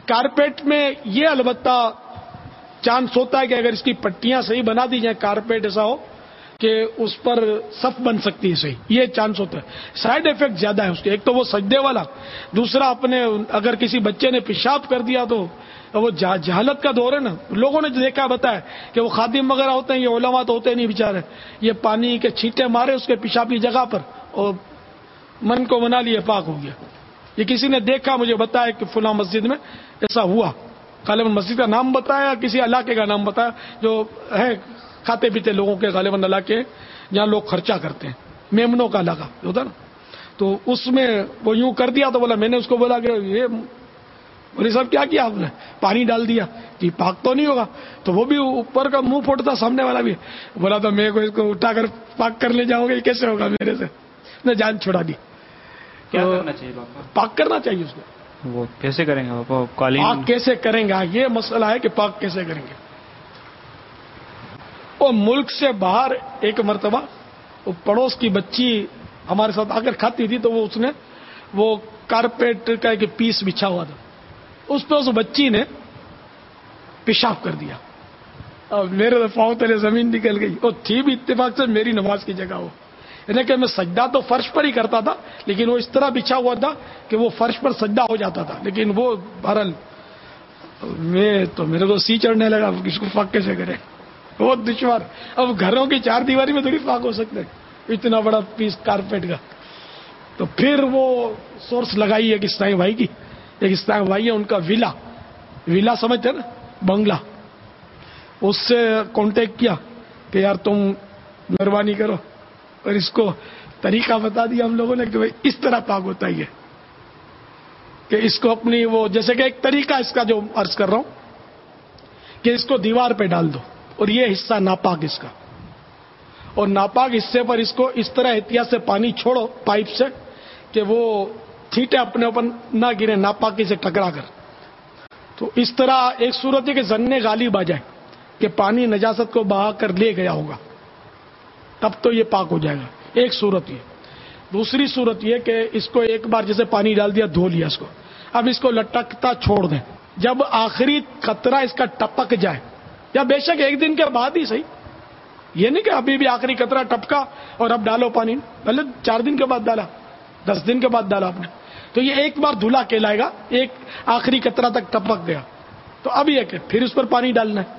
Carpet میں یہ البتہ چانس ہوتا ہے کہ اگر اس کی پٹیاں صحیح بنا دی جائیں، کارپیٹ ایسا ہو کہ اس پر صف بن سکتی ہے صحیح، یہ چانس ہوتا ہے۔ سائیڈ ایفیکٹ زیادہ ہے اس کے، ایک تو وہ سجدے والا، دوسرا اپنے اگر کسی بچے نے پیشاب کر دیا تو وہ جہالت کا دور ہے نا، لوگوں نے دیکھا بتایا کہ وہ خادم وغیرہ ہوتے ہیں، یہ علماء تو ہوتے نہیں بیچارے، یہ پانی کے چھینٹے مارے اس کے پیشاب کی جگہ پر اور من کو منا لیے، پاک ہو گیا۔ یہ کسی نے دیکھا، مجھے بتایا کہ فلاں مسجد میں ایسا ہوا، غالباً مسجد کا نام بتایا، کسی علاقے کا نام بتایا جو ہے کھاتے پیتے لوگوں کے غالباً علاقے جہاں لوگ خرچہ کرتے ہیں، میمنوں کا علاقہ ہوتا نا، تو اس میں وہ یوں کر دیا، تو بولا میں نے اس کو بولا کہ یہ بولے صاحب کیا کیا آپ نے؟ پانی ڈال دیا کہ پاک تو نہیں ہوگا، تو وہ بھی اوپر کا منہ پھوٹتا، سامنے والا بھی بولا تو میں کو اس کو اٹھا کر پاک کر لے جاؤں گا، یہ کیسے ہوگا میرے سے؟ نے جان چھڑا دی۔ کیا کرنا چاہیے باپا؟ پاک کرنا چاہیے اس کو۔ وہ کیسے کریں گے باپا؟ پاک کیسے کریں گے، یہ مسئلہ ہے کہ پاک کیسے کریں گے۔ وہ ملک سے باہر ایک مرتبہ وہ پڑوس کی بچی ہمارے ساتھ آ کر کھاتی تھی، تو وہ اس نے وہ کارپیٹ کا ایک پیس بچھا ہوا تھا، اس پہ اس بچی نے پیشاب کر دیا، اور میرے تو پاؤں تلے زمین نکل گئی۔ اور تھی بھی اتفاق سے میری نماز کی جگہ وہ، یعنی کہ میں سجدہ تو فرش پر ہی کرتا تھا، لیکن وہ اس طرح بچھا ہوا تھا کہ وہ فرش پر سجدہ ہو جاتا تھا، لیکن وہ بہرحال میرے کو سی چڑھنے لگا، اس کو پاک کیسے کرے، بہت دشوار۔ اب گھروں کی چار دیواری میں تھوڑی پاک ہو سکتے، اتنا بڑا پیس کارپیٹ کا۔ تو پھر وہ سورس لگائی ایک اسلامی بھائی کی، ایک اسلامی بھائی ہے ان کا ویلا سمجھتے نا، بنگلہ، اس سے کانٹیکٹ کیا کہ یار تم مہربانی کرو، اور اس کو طریقہ بتا دیا ہم لوگوں نے کہ بھائی اس طرح پاک ہوتا ہی ہے، کہ اس کو اپنی وہ جیسے کہ ایک طریقہ اس کا جو عرض کر رہا ہوں کہ اس کو دیوار پہ ڈال دو، اور یہ حصہ ناپاک اس کا، اور ناپاک حصے پر اس کو اس طرح احتیاط سے پانی چھوڑو پائپ سے کہ وہ چھینٹے اپنے اوپر نہ گرے ناپاکی سے ٹکرا کر۔ تو اس طرح ایک صورت ہے کہ ظن غالب آ جائے کہ پانی نجاست کو بہا کر لے گیا ہوگا، تب تو یہ پاک ہو جائے گا، ایک صورت یہ۔ دوسری صورت یہ کہ اس کو ایک بار جیسے پانی ڈال دیا، دھو لیا اس کو، اب اس کو لٹکتا چھوڑ دیں، جب آخری قطرہ اس کا ٹپک جائے، یا بے شک ایک دن کے بعد ہی صحیح، یہ نہیں کہ ابھی بھی آخری قطرہ ٹپکا اور اب ڈالو پانی، پہلے 4 دن کے بعد ڈالا، 10 دن کے بعد ڈالا آپ نے، تو یہ ایک بار دھلا کہلائے گا، ایک آخری قطرہ تک ٹپک گیا، تو اب یہ کہ پھر اس پر پانی ڈالنا ہے،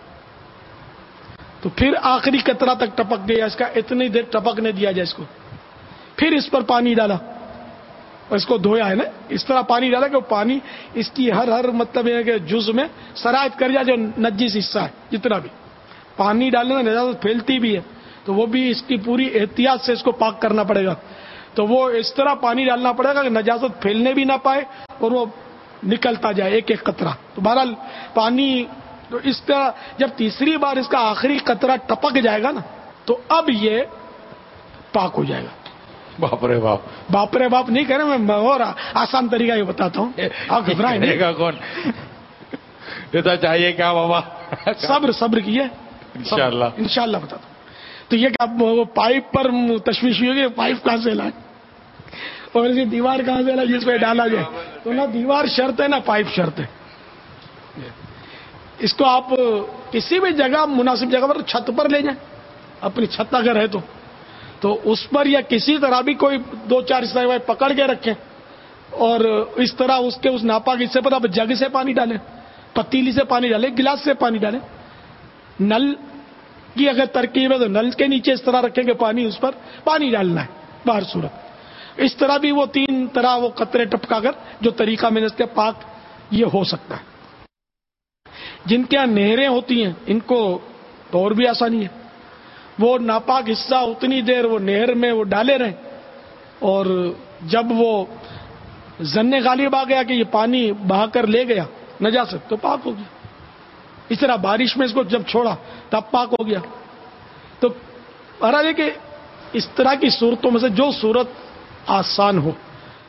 تو پھر آخری قطرہ تک ٹپک گیا، اس کا اتنی دیر ٹپکنے دیا جائے اس کو، پھر اس پر پانی ڈالا اور اس کو دھویا ہے نا، اس طرح پانی ڈالا کہ وہ پانی اس کی ہر مطلب یہ ہے کہ جز میں سرایت کر جائے، جو نجس حصہ ہے جتنا بھی پانی ڈالنے میں نجاست پھیلتی بھی ہے، تو وہ بھی اس کی پوری احتیاط سے اس کو پاک کرنا پڑے گا، تو وہ اس طرح پانی ڈالنا پڑے گا کہ نجاست پھیلنے بھی نہ پائے اور وہ نکلتا جائے ایک ایک قطرہ۔ تو بہرحال پانی تو اس طرح جب تیسری بار اس کا آخری قطرہ ٹپک جائے گا نا، تو اب یہ پاک ہو جائے گا۔ باپ رے باپ، باپ رے باپ نہیں کرے، میں اور آسان طریقہ یہ بتاتا ہوں، آپ گھبرائیں نہیں، کون دیتا چاہیے کیا بابا؟ صبر کیے، انشاءاللہ بتاتا ہوں۔ تو یہ کہ اب وہ پائپ پر تشویش ہوئی کہ پائپ کہاں سے لائے اور اسی دیوار کہاں سے لائے جس پہ ڈالا جائے، تو نہ دیوار شرط ہے نہ پائپ شرط ہے۔ اس کو آپ کسی بھی جگہ مناسب جگہ پر چھت پر لے جائیں، اپنی چھت اگر ہے تو اس پر یا کسی طرح بھی کوئی 2-4 حصے پکڑ کے رکھیں، اور اس طرح اس کے اس ناپاک حصے پر آپ جگ سے پانی ڈالیں، پتیلی سے پانی ڈالیں، گلاس سے پانی ڈالیں، نل کی اگر ترکیب ہے تو نل کے نیچے اس طرح رکھیں کہ پانی اس پر پانی ڈالنا ہے باہر صورت، اس طرح بھی وہ 3 طرح وہ قطرے ٹپکا کر جو طریقہ میں نے اس کے پاک یہ ہو سکتا ہے۔ جن کے یہاں نہریں ہوتی ہیں ان کو تو اور بھی آسانی ہے، وہ ناپاک حصہ اتنی دیر وہ نہر میں وہ ڈالے رہیں، اور جب وہ ظن غالب آ گیا کہ یہ پانی بہا کر لے گیا نجاست تو پاک ہو گیا۔ اس طرح بارش میں اس کو جب چھوڑا تب پاک ہو گیا۔ تو بہرحال ہے کہ اس طرح کی صورتوں میں سے جو صورت آسان ہو،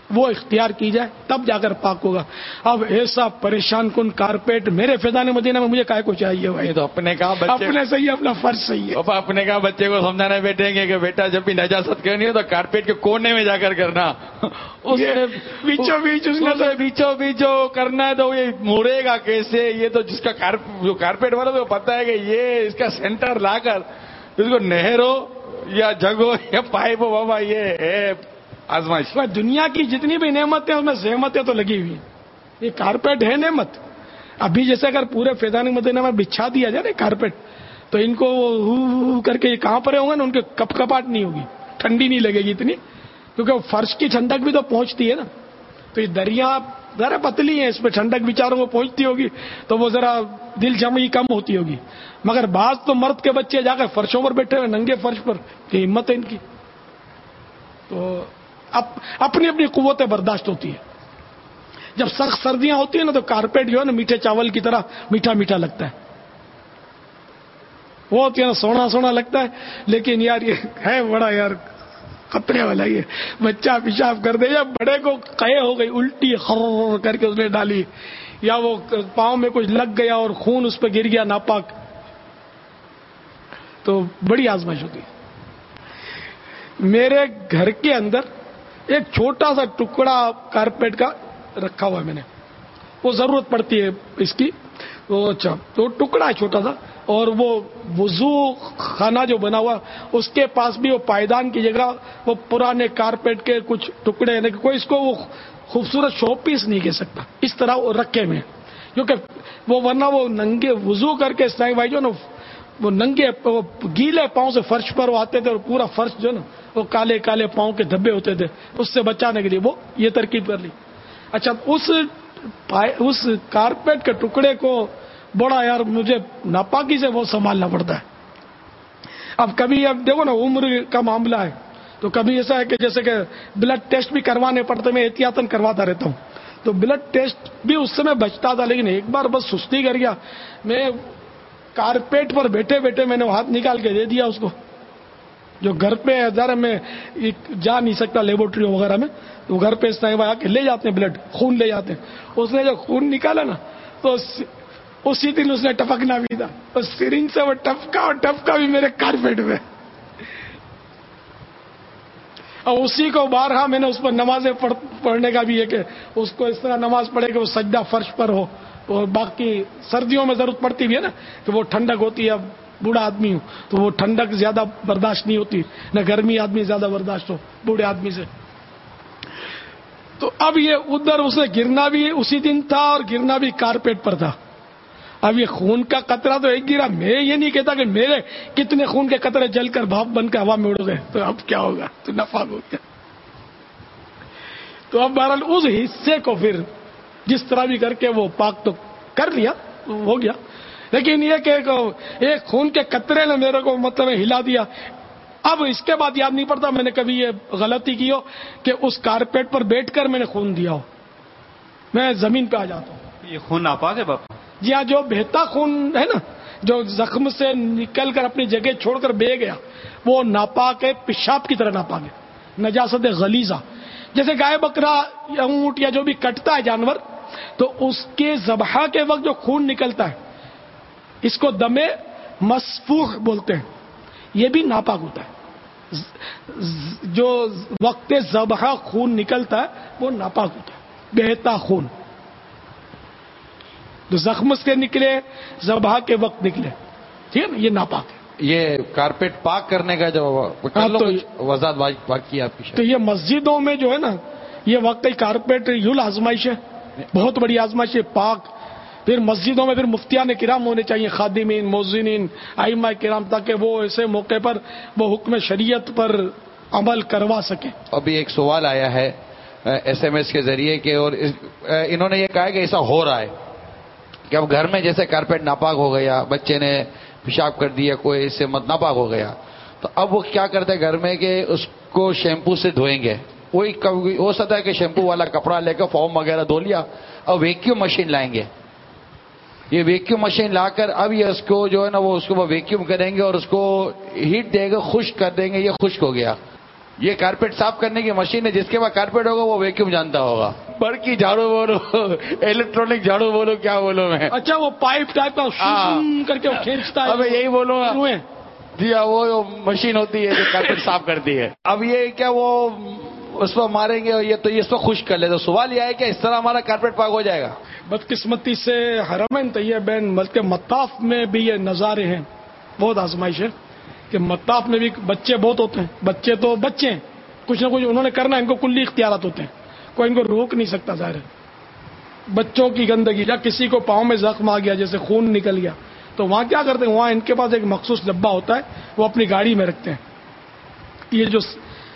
وہ اختیار کی جائے تب جا کر پاک ہوگا. اب ایسا پریشان کن کارپیٹ میرے فیضان مدینہ میں مجھے کائے کو چاہیے بھائی؟ تو اپنے کہا بچے اپنے صحیح اپنا فرض صحیح ہے. پاپا اپنے کہا بچے کو سمجھانا بیٹھیں گے کہ بیٹا جب بھی نجاست کرنی ہے تو کارپیٹ کے کونے میں جا کر کرنا. بیچوں بیچ اس نے بیچو بیچو کرنا ہے تو یہ مڑے گا کیسے؟ یہ تو جس کا جو کارپیٹ والا تو پتا ہے کہ یہ اس کا سینٹر لا کر اس کو نہر ہو یا جگ ہو یا پائپ ہو، بابا یہ ہے آزمائش. دنیا کی جتنی بھی نعمت ہیں اس میں زحمتیں تو لگی ہوئی ہیں. یہ کارپیٹ ہے نعمت. ابھی جیسے اگر پورے فیضان مدینہ میں بچھا دیا جائے نا کارپیٹ تو ان کو ہو کر کے یہ کہاں پر ہوں گے نا، ان کے کپ کپاٹ نہیں ہوگی، ٹھنڈی نہیں لگے گی اتنی، کیونکہ فرش کی ٹھنڈک بھی تو پہنچتی ہے نا. تو یہ دریا ذرا پتلی ہیں، اس پہ ٹھنڈک بیچاروں کو پہنچتی ہوگی تو وہ ذرا دل جمعی کم ہوتی ہوگی. مگر بعض تو مرد کے بچے جا کر فرشوں پر بیٹھے ہوئے ننگے فرش پر، یہ ہمت ہے ان کی. تو اپنی اپنی قوتیں برداشت ہوتی ہے. جب سخت سردیاں ہوتی ہیں نا تو کارپیٹ جو ہے نا میٹھے چاول کی طرح میٹھا میٹھا لگتا ہے. وہ ہوتی ہے نا سونا سونا لگتا ہے، لیکن یار یہ ہے بڑا یار خطرے والا. یہ بچہ پیشاب کر دے یا بڑے کو قے ہو گئی الٹی خر کر کے اس نے ڈالی، یا وہ پاؤں میں کچھ لگ گیا اور خون اس پہ گر گیا ناپاک، تو بڑی آزمائش ہوتی ہے. میرے گھر کے اندر ایک چھوٹا سا ٹکڑا کارپیٹ کا رکھا ہوا ہے میں نے، وہ ضرورت پڑتی ہے اس کی. اچھا تو ٹکڑا ہے چھوٹا سا، اور وہ وضو خانہ جو بنا ہوا اس کے پاس بھی وہ پائیدان کی جگہ وہ پرانے کارپیٹ کے کچھ ٹکڑے، یعنی کہ کوئی اس کو وہ خوبصورت شو پیس نہیں کہہ سکتا، اس طرح وہ رکھے میں، کیونکہ وہ ورنہ وہ ننگے وضو کر کے اسلامی بھائی جو نا وہ ننگے وہ گیلے پاؤں سے فرش پر وہ آتے تھے اور پورا فرش جو نا وہ کالے کالے پاؤں کے دھبے ہوتے تھے، اس سے بچانے کے لیے وہ یہ ترکیب کر لی. اچھا اس کارپیٹ کے ٹکڑے کو بڑا یار مجھے ناپاکی سے وہ سنبھالنا پڑتا ہے. اب کبھی اب دیکھو نا عمر کا معاملہ ہے تو کبھی ایسا ہے کہ جیسے کہ بلڈ ٹیسٹ بھی کروانے پڑتے، میں احتیاطاً کرواتا رہتا ہوں، تو بلڈ ٹیسٹ بھی اس سے میں بچتا تھا. لیکن ایک بار بس سستی کر گیا، میں کارپیٹ پر بیٹھے بیٹھے میں نے ہاتھ نکال کے دے دیا اس کو، جو گھر پہ ذرا میں جا نہیں سکتا لیبورٹری وغیرہ میں، تو گھر پہ اس طرح آ کے لے جاتے ہیں بلڈ، خون لے جاتے ہیں. اس نے جو خون نکالا نا تو اسی دن اس نے ٹپکنا بھی تھا، اور سرنج سے وہ ٹپکا بھی میرے کارپیٹ میں. اور اسی کو بارہا میں نے اس پر نمازیں پڑھنے کا بھی ہے کہ اس کو اس طرح نماز پڑھے کہ وہ سجدہ فرش پر ہو. اور باقی سردیوں میں ضرورت پڑتی بھی ہے نا کہ وہ ٹھنڈک ہوتی ہے، بوڑھا آدمی ہوں تو وہ ٹھنڈک زیادہ برداشت نہیں ہوتی، نہ گرمی آدمی زیادہ برداشت ہو بوڑھے آدمی سے. تو اب یہ ادھر اسے گرنا بھی اسی دن تھا اور گرنا بھی کارپیٹ پر تھا. اب یہ خون کا قطرہ تو ایک گرا، میں یہ نہیں کہتا کہ میرے کتنے خون کے قطرے جل کر بھاپ بن کے ہوا میں اڑ گئے تو اب کیا ہوگا، تو نفاق ہو گیا. تو اب بہرحال اس حصے کو پھر جس طرح بھی کر کے وہ پاک تو کر لیا، ہو گیا. لیکن یہ کہ ایک خون کے قطرے نے میرے کو مطلب ہلا دیا. اب اس کے بعد یاد نہیں پڑتا میں نے کبھی یہ غلطی کی ہو کہ اس کارپیٹ پر بیٹھ کر میں نے خون دیا ہو. میں زمین پہ آ جاتا ہوں. یہ خون ناپاک ہے باپا؟ جی ہاں، جو بہتا خون ہے نا، جو زخم سے نکل کر اپنی جگہ چھوڑ کر بہہ گیا، وہ ناپاک ہے، پیشاب کی طرح ناپاک ہے، نجاست غلیظہ. جیسے گائے بکرا یا اونٹ یا جو بھی کٹتا ہے جانور، تو اس کے ذبح کے وقت جو خون نکلتا ہے اس کو دم مسفوح بولتے ہیں، یہ بھی ناپاک ہوتا ہے. جو وقت ذبح خون نکلتا ہے وہ ناپاک ہوتا ہے، بہتا خون جو زخم سے نکلے، ذبح کے وقت نکلے، ٹھیک ہے نا، یہ ناپاک ہے. یہ کارپیٹ پاک کرنے کا جو وضاحت باقی آپ کی. تو یہ مسجدوں میں جو ہے نا یہ واقعی کارپیٹ یوں آزمائش ہے، بہت بڑی آزمائش ہے پاک. پھر مسجدوں میں پھر مفتیان کرام ہونے چاہیے، خادمین، مؤذنین، ائمہ کرام، تاکہ وہ ایسے موقع پر وہ حکم شریعت پر عمل کروا سکیں. ابھی ایک سوال آیا ہے SMS کے ذریعے کہ اور انہوں نے یہ کہا کہ ایسا ہو رہا ہے کہ اب گھر میں جیسے کارپیٹ ناپاک ہو گیا، بچے نے پیشاب کر دیا، کوئی اس سے ناپاک ہو گیا، تو اب وہ کیا کرتے ہیں گھر میں کہ اس کو شیمپو سے دھوئیں گے. وہی ہو سکتا ہے کہ شیمپو والا کپڑا لے کر فوم وغیرہ دھو لیا، اور ویکیوم مشین لائیں گے. یہ ویکیوم مشین لا کر اب یہ اس کو جو ہے نا وہ اس کو ویکیوم کریں گے اور اس کو ہیٹ دے گا، خشک کر دیں گے، یہ خشک ہو گیا. یہ کارپیٹ صاف کرنے کی مشین ہے، جس کے بعد کارپیٹ ہوگا وہ ویکیوم جانتا ہوگا. برقی جھاڑو بولو، الیکٹرانک جھاڑو بولو، کیا بولو میں. اچھا وہ پائپ ٹائپ کا کر کے وہ کھینچتا ہے. اب یہی بولو گا. جی ہاں، وہ مشین ہوتی ہے جو کارپیٹ صاف کرتی ہے. اب یہ کیا وہ اس پر ماریں گے یہ تو یہ اس پر خشک کر لے. تو سوال یہ ہے کہ اس طرح ہمارا کارپیٹ پاک ہو جائے گا؟ بدقسمتی سے حرمین طیبین بلکہ مطاف میں بھی یہ نظارے ہیں، بہت آزمائش ہے کہ مطاف میں بھی بچے بہت ہوتے ہیں. بچے تو بچے ہیں، کچھ نہ کچھ انہوں نے کرنا ہے، ان کو کلی اختیارات ہوتے ہیں، کوئی ان کو روک نہیں سکتا. ظاہر ہے بچوں کی گندگی، یا کسی کو پاؤں میں زخم آ گیا، جیسے خون نکل گیا، تو وہاں کیا کرتے ہیں، وہاں ان کے پاس ایک مخصوص ڈبہ ہوتا ہے، وہ اپنی گاڑی میں رکھتے ہیں. یہ جو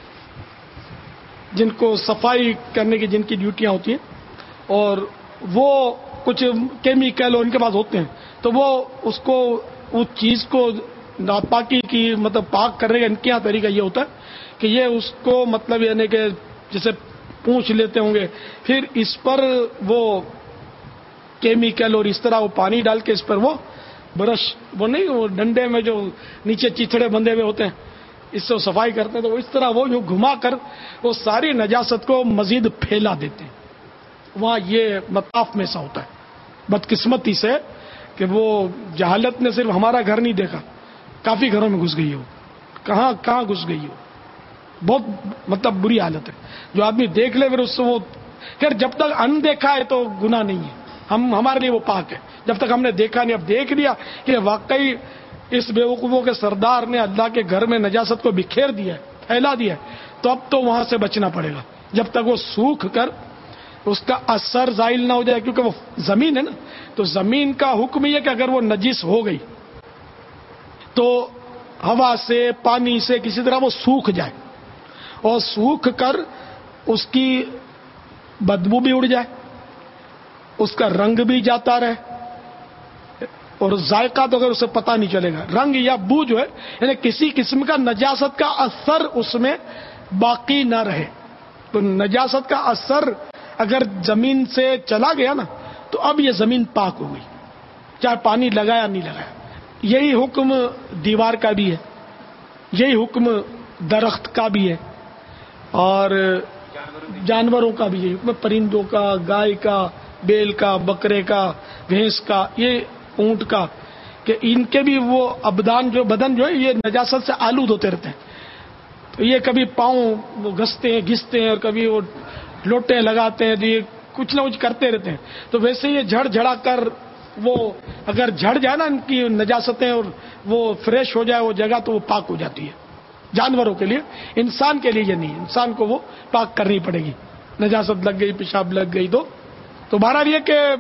جن کو صفائی کرنے کی جن کی ڈیوٹیاں ہوتی ہیں، اور وہ کچھ کیمیکل ان کے پاس ہوتے ہیں، تو وہ اس کو اس چیز کو ناپاکی کی مطلب پاک کرنے کا ان کے یہاں طریقہ یہ ہوتا ہے کہ یہ اس کو مطلب یعنی کہ جیسے پونچھ لیتے ہوں گے، پھر اس پر وہ کیمیکل اور اس طرح وہ پانی ڈال کے اس پر وہ برش، وہ نہیں وہ ڈنڈے میں جو نیچے چیتڑے بندھے ہوئے ہوتے ہیں، اس سے وہ صفائی کرتے ہیں. تو اس طرح وہ یوں گھما کر وہ ساری نجاست کو مزید پھیلا دیتے ہیں. وہاں یہ مطاف میں ایسا ہوتا ہے بدقسمتی سے کہ وہ جہالت نے صرف ہمارا گھر نہیں دیکھا، کافی گھروں میں گھس گئی ہو، کہاں کہاں گھس گئی ہو. بہت مطلب بری حالت ہے. جو آدمی دیکھ لے پھر اس سے وہ خیر جب تک ان دیکھا ہے تو گناہ نہیں ہے، ہمارے لیے وہ پاک ہے. جب تک ہم نے دیکھا نہیں، اب دیکھ لیا کہ واقعی اس بیوقوفوں کے سردار نے اللہ کے گھر میں نجاست کو بکھیر دیا ہے، پھیلا دیا ہے، تو اب تو وہاں سے بچنا پڑے گا جب تک وہ سوکھ کر اس کا اثر زائل نہ ہو جائے. کیونکہ وہ زمین ہے نا، تو زمین کا حکم یہ کہ اگر وہ نجس ہو گئی تو ہوا سے پانی سے کسی طرح وہ سوکھ جائے، اور سوکھ کر اس کی بدبو بھی اڑ جائے، اس کا رنگ بھی جاتا رہے، اور ذائقہ تو اگر اسے پتہ نہیں چلے گا. رنگ یا بو جو ہے یعنی کسی قسم کا نجاست کا اثر اس میں باقی نہ رہے. تو نجاست کا اثر اگر زمین سے چلا گیا نا تو اب یہ زمین پاک ہو گئی، چاہے پانی لگایا نہیں لگایا. یہی حکم دیوار کا بھی ہے، یہی حکم درخت کا بھی ہے، اور جانوروں کا بھی ہے حکم، پرندوں کا، گائے کا، بیل کا، بکرے کا، بھینس کا، یہ اونٹ کا، کہ ان کے بھی وہ ابدان جو بدن جو ہے یہ نجاست سے آلود ہوتے رہتے ہیں. تو یہ کبھی پاؤں وہ گھستے ہیں اور کبھی وہ لوٹے لگاتے ہیں، تو یہ کچھ نہ کچھ کرتے رہتے ہیں. تو ویسے یہ جھڑ جھڑا کر وہ اگر جھڑ جائے نا ان کی نجاستیں اور وہ فریش ہو جائے وہ جگہ تو وہ پاک ہو جاتی ہے جانوروں کے لیے. انسان کے لیے یہ نہیں، انسان کو وہ پاک کرنی پڑے گی. نجاست لگ گئی، پیشاب لگ گئی تو بہرحال یہ کہ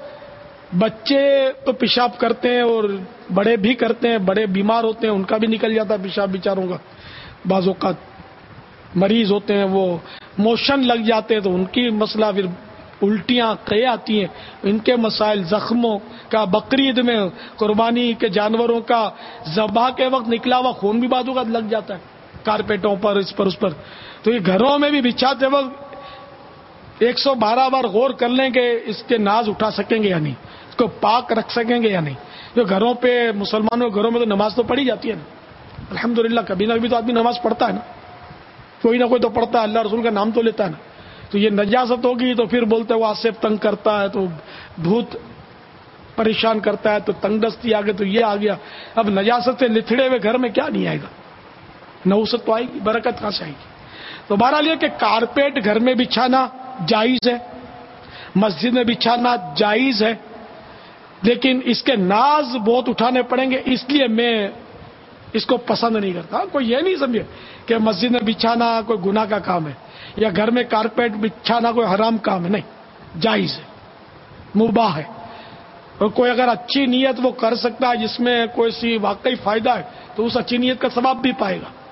بچے تو پیشاب کرتے ہیں اور بڑے بھی کرتے ہیں، بڑے بیمار ہوتے ہیں ان کا بھی نکل جاتا ہے پیشاب بیچاروں کا. بعض اوقات مریض ہوتے ہیں وہ موشن لگ جاتے ہیں تو ان کی مسئلہ، پھر الٹیاں قے آتی ہیں، ان کے مسائل، زخموں کا، بقرعید میں قربانی کے جانوروں کا ذبح کے وقت نکلا ہوا خون بھی بعض اوقات لگ جاتا ہے کارپیٹوں پر، اس پر اس پر. تو یہ گھروں میں بھی بچھاتے وقت 112 بار غور کر لیں کہ اس کے ناز اٹھا سکیں گے یا نہیں، اس کو پاک رکھ سکیں گے یا نہیں. جو گھروں پہ مسلمانوں کے گھروں میں تو نماز تو پڑھی جاتی ہے نا، الحمدللہ کبھی نہ کبھی تو آدمی نماز پڑھتا ہے نا، کوئی نہ کوئی تو پڑھتا ہے، اللہ رسول کا نام تو لیتا ہے نا. تو یہ نجاست ہوگی تو پھر بولتے وہ آصف تنگ کرتا ہے، تو بھوت پریشان کرتا ہے، تو تنگ دستی آ گئی، تو یہ آ گیا. اب نجاست سے لتھڑے ہوئے گھر میں کیا نہیں آئے گا، نحوست تو آئے گی، برکت کہاں سے آئے گی. تو بہرحال یہ کہ کارپیٹ گھر میں بچھانا جائز ہے، مسجد میں بچھانا جائز ہے، لیکن اس کے ناز بہت اٹھانے پڑیں گے، اس لیے میں اس کو پسند نہیں کرتا. کوئی یہ نہیں سمجھے کہ مسجد میں بچھانا کوئی گناہ کا کام ہے یا گھر میں کارپیٹ بچھانا کوئی حرام کام ہے، نہیں، جائز ہے، مباح ہے. اور کوئی اگر اچھی نیت وہ کر سکتا ہے جس میں کوئی سی واقعی فائدہ ہے تو اس اچھی نیت کا ثواب بھی پائے گا.